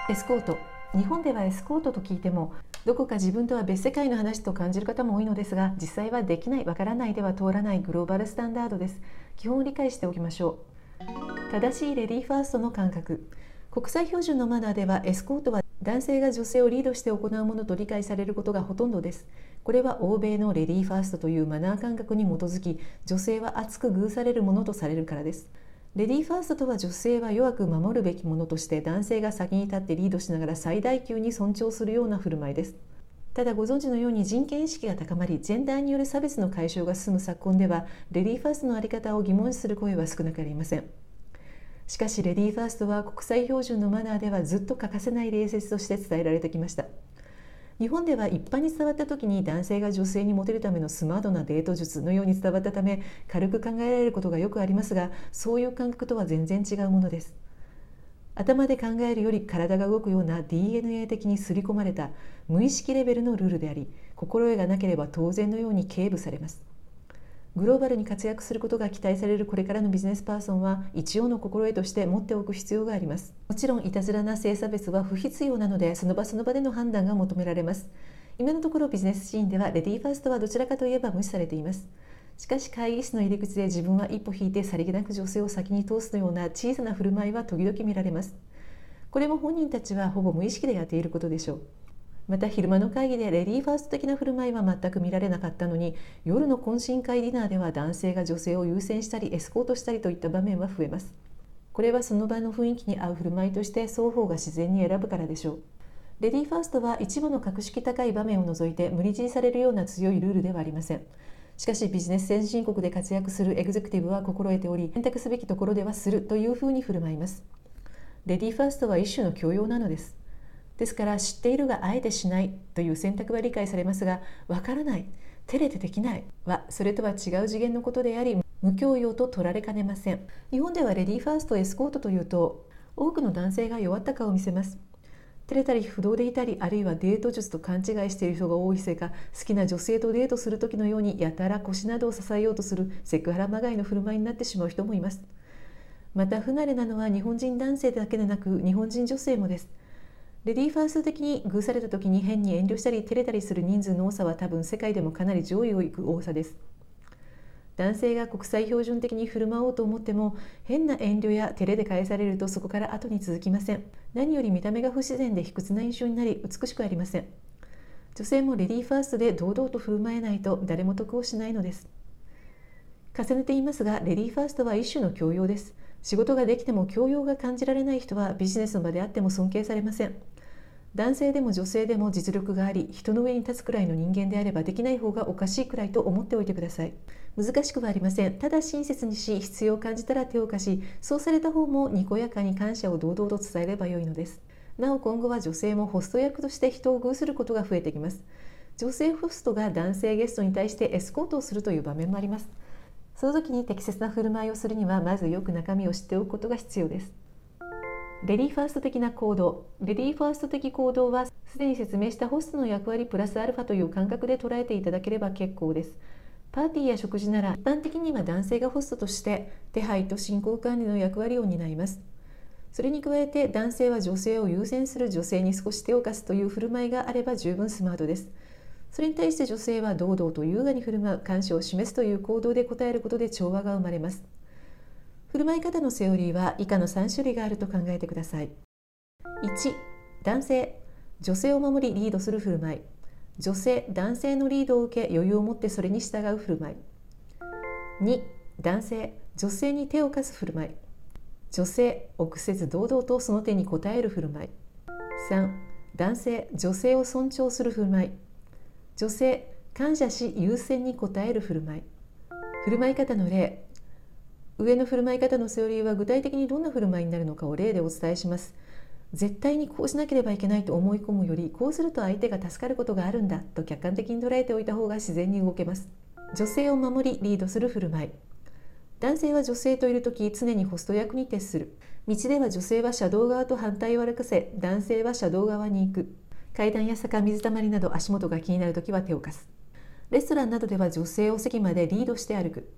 エスコート。日本ではエスコートと聞いてもどこか自分とは別世界の話と感じる方も多いのですが、実際はできない、わからないでは通らないグローバルスタンダードです。基本を理解しておきましょう。正しいレディーファーストの感覚。国際標準のマナーではエスコートは男性が女性をリードして行うものと理解されることがほとんどです。これは欧米のレディーファーストというマナー感覚に基づき、女性は厚く遇されるものとされるからです。レディーファーストとは、女性は弱く守るべきものとして男性が先に立ってリードしながら最大級に尊重するような振る舞いです。ただご存知のように人権意識が高まり、ジェンダーによる差別の解消が進む昨今では、レディーファーストの在り方を疑問視する声は少なくありません。しかしレディーファーストは国際標準のマナーではずっと欠かせない礼節として伝えられてきました。日本では一般に伝わった時に男性が女性にモテるためのスマートなデート術のように伝わったため、軽く考えられることがよくありますが、そういう感覚とは全然違うものです。頭で考えるより体が動くような DNA 的に刷り込まれた無意識レベルのルールであり、心得がなければ当然のように警部されます。グローバルに活躍することが期待されるこれからのビジネスパーソンは、一応の心得として持っておく必要があります。もちろんいたずらな性差別は不必要なので、その場その場での判断が求められます。今のところビジネスシーンではレディーファーストはどちらかといえば無視されています。しかし会議室の入り口で自分は一歩引いてさりげなく女性を先に通すのような小さな振る舞いは時々見られます。これも本人たちはほぼ無意識でやっていることでしょう。また昼間の会議でレディーファースト的な振る舞いは全く見られなかったのに、夜の懇親会ディナーでは男性が女性を優先したりエスコートしたりといった場面は増えます。これはその場の雰囲気に合う振る舞いとして双方が自然に選ぶからでしょう。レディーファーストは一部の格式高い場面を除いて無理強いされるような強いルールではありません。しかしビジネス先進国で活躍するエグゼクティブは心得ており、選択すべきところではするというふうに振る舞います。レディーファーストは一種の教養なのです。ですから知っているがあえてしないという選択は理解されますが、わからない、照れてできないはそれとは違う次元のことであり、無教養と取られかねません。日本ではレディーファーストエスコートというと、多くの男性が弱った顔を見せます。照れたり不動でいたり、あるいはデート術と勘違いしている人が多いせいか、好きな女性とデートする時のようにやたら腰などを支えようとするセクハラまがいの振る舞いになってしまう人もいます。また不慣れなのは日本人男性だけでなく日本人女性もです。レディーファースト的に遇された時に変に遠慮したり照れたりする人数の多さは多分世界でもかなり上位を行く多さです。男性が国際標準的に振る舞おうと思っても、変な遠慮や照れで返されるとそこから後に続きません。何より見た目が不自然で卑屈な印象になり美しくありません。女性もレディーファーストで堂々と振る舞えないと誰も得をしないのです。重ねて言いますが、レディーファーストは一種の教養です。仕事ができても教養が感じられない人はビジネスの場であっても尊敬されません。男性でも女性でも実力があり、人の上に立つくらいの人間であればできない方がおかしいくらいと思っておいてください。難しくはありません。ただ親切にし、必要を感じたら手を貸し、そうされた方もにこやかに感謝を堂々と伝えればよいのです。なお今後は女性もホスト役として人を遇することが増えてきます。女性ホストが男性ゲストに対してエスコートをするという場面もあります。その時に適切な振る舞いをするには、まずよく中身を知っておくことが必要です。レディーファースト的な行動。レディーファースト的行動は、すでに説明したホストの役割プラスアルファという感覚で捉えていただければ結構です。パーティーや食事なら、一般的には男性がホストとして手配と進行管理の役割を担います。それに加えて男性は女性を優先する、女性に少し手を貸すという振る舞いがあれば十分スマートです。それに対して女性は堂々と優雅に振る舞う、感謝を示すという行動で応えることで調和が生まれます。振る舞い方のセオリーは以下の3種類があると考えてください。1、男性、女性を守りリードする振る舞い。女性、男性のリードを受け余裕を持ってそれに従う振る舞い。2、男性、女性に手を貸す振る舞い。女性、臆せず堂々とその手に応える振る舞い。3、男性、女性を尊重する振る舞い。女性、感謝し優先に応える振る舞い。振る舞い方の例。上の振る舞い方のセオリーは具体的にどんな振る舞いになるのかを例でお伝えします。絶対にこうしなければいけないと思い込むより、こうすると相手が助かることがあるんだと客観的に捉えておいた方が自然に動けます。女性を守りリードする振る舞い。男性は女性といるとき常にホスト役に徹する。道では女性は車道側と反対を歩かせ、男性は車道側に行く。階段や坂、水たまりなど足元が気になるときは手を貸す。レストランなどでは女性を席までリードして歩く。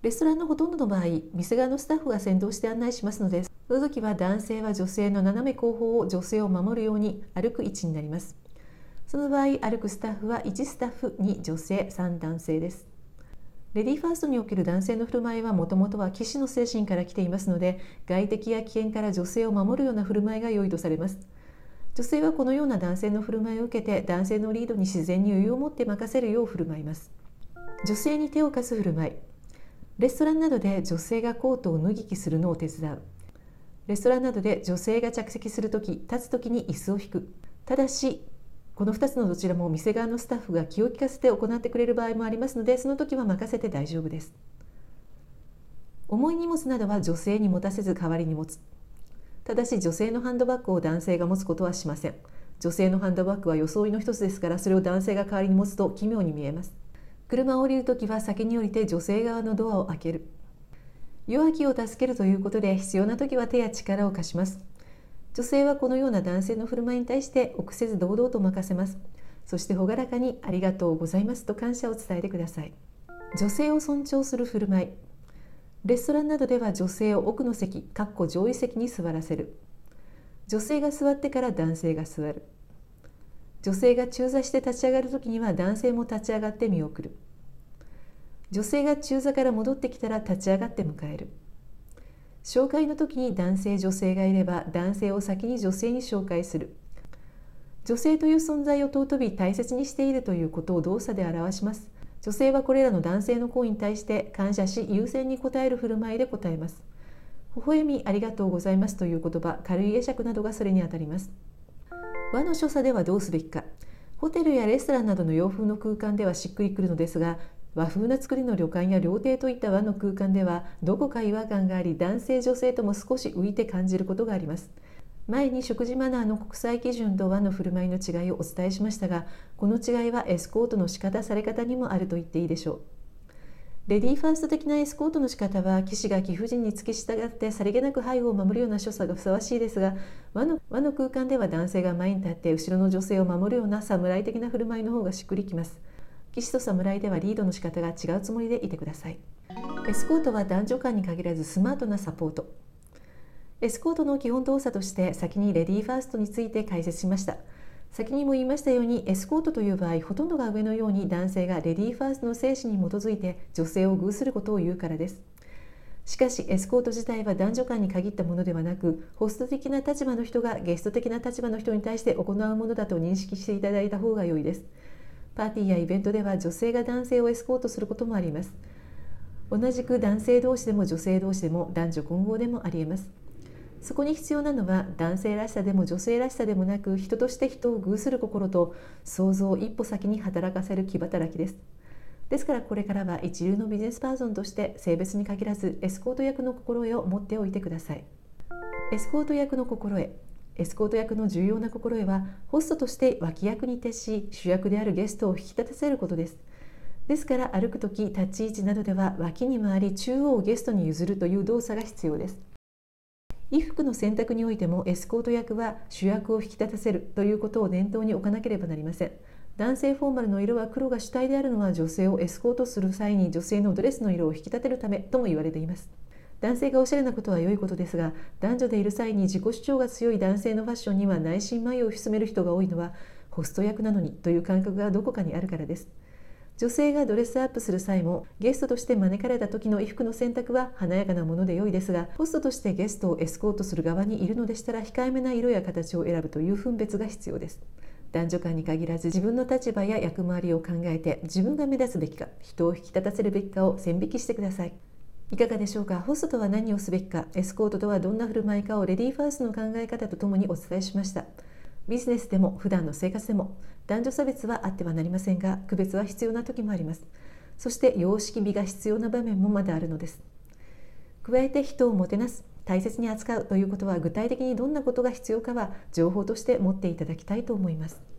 レストランのほとんどの場合、店側のスタッフが先導して案内しますので、その時は男性は女性の斜め後方を女性を守るように歩く位置になります。その場合、歩くスタッフは1スタッフ、2女性、3男性です。レディーファーストにおける男性の振る舞いはもともとは騎士の精神から来ていますので、外敵や危険から女性を守るような振る舞いが良いとされます。女性はこのような男性の振る舞いを受けて、男性のリードに自然に余裕を持って任せるよう振る舞います。女性に手を貸す振る舞い。レストランなどで女性がコートを脱ぎ着するのを手伝う。レストランなどで女性が着席するとき、立つときに椅子を引く。ただし、この2つのどちらも店側のスタッフが気を利かせて行ってくれる場合もありますので、その時は任せて大丈夫です。重い荷物などは女性に持たせず代わりに持つ。ただし、女性のハンドバッグを男性が持つことはしません。女性のハンドバッグは装いの一つですから、それを男性が代わりに持つと奇妙に見えます。車を降りるときは先に降りて女性側のドアを開ける。弱気を助けるということで、必要なときは手や力を貸します。女性はこのような男性の振る舞いに対して臆せず堂々と任せます。そして朗らかにありがとうございますと感謝を伝えてください。女性を尊重する振る舞い。レストランなどでは女性を奥の席、上位席に座らせる。女性が座ってから男性が座る。女性が中座して立ち上がるときには男性も立ち上がって見送る。女性が中座から戻ってきたら立ち上がって迎える。紹介の時に男性女性がいれば男性を先に女性に紹介する。女性という存在を尊び大切にしているということを動作で表します。女性はこれらの男性の行為に対して感謝し、優先に応える振る舞いで応えます。微笑みありがとうございますという言葉、軽い会釈などがそれにあたります。和の所作ではどうすべきか。ホテルやレストランなどの洋風の空間ではしっくりくるのですが、和風な作りの旅館や料亭といった和の空間ではどこか違和感があり、男性女性とも少し浮いて感じることがあります。前に食事マナーの国際基準と和の振る舞いの違いをお伝えしましたが、この違いはエスコートの仕方され方にもあると言っていいでしょう。レディーファースト的なエスコートの仕方は、騎士が貴婦人に付き従ってさりげなく背後を守るような所作がふさわしいですが、和の空間では男性が前に立って後ろの女性を守るような侍的な振る舞いの方がしっくりきます。騎士と侍ではリードの仕方が違うつもりでいてください。エスコートは男女間に限らずスマートなサポート。エスコートの基本動作として先にレディーファーストについて解説しました。先にも言いましたように、エスコートという場合、ほとんどが上のように男性がレディーファーストの精神に基づいて女性を偶することを言うからです。しかしエスコート自体は男女間に限ったものではなく、ホスト的な立場の人がゲスト的な立場の人に対して行うものだと認識していただいた方が良いです。パーティーやイベントでは女性が男性をエスコートすることもあります。同じく男性同士でも女性同士でも男女混合でもありえます。そこに必要なのは男性らしさでも女性らしさでもなく、人として人を偶する心と想像を一歩先に働かせる気働きです。ですからこれからは一流のビジネスパーソンとして性別に限らずエスコート役の心得を持っておいてください。エスコート役の心得。エスコート役の重要な心得は、ホストとして脇役に徹し主役であるゲストを引き立たせることです。ですから歩くとき、立ち位置などでは脇に回り中央をゲストに譲るという動作が必要です。衣服の選択においてもエスコート役は主役を引き立たせるということを念頭に置かなければなりません。男性フォーマルの色は黒が主体であるのは、女性をエスコートする際に女性のドレスの色を引き立てるためとも言われています。男性がおしゃれなことは良いことですが、男女でいる際に自己主張が強い男性のファッションには内心眉を潜める人が多いのは、ホスト役なのにという感覚がどこかにあるからです。女性がドレスアップする際も、ゲストとして招かれた時の衣服の選択は華やかなもので良いですが、ホストとしてゲストをエスコートする側にいるのでしたら、控えめな色や形を選ぶという分別が必要です。男女間に限らず、自分の立場や役回りを考えて、自分が目立つべきか、人を引き立たせるべきかを線引きしてください。いかがでしょうか。ホストとは何をすべきか、エスコートとはどんな振る舞いかをレディーファーストの考え方とともにお伝えしました。ビジネスでも普段の生活でも男女差別はあってはなりませんが、区別は必要な時もあります。そして様式美が必要な場面もまだあるのです。加えて人をもてなす、大切に扱うということは、具体的にどんなことが必要かは情報として持っていただきたいと思います。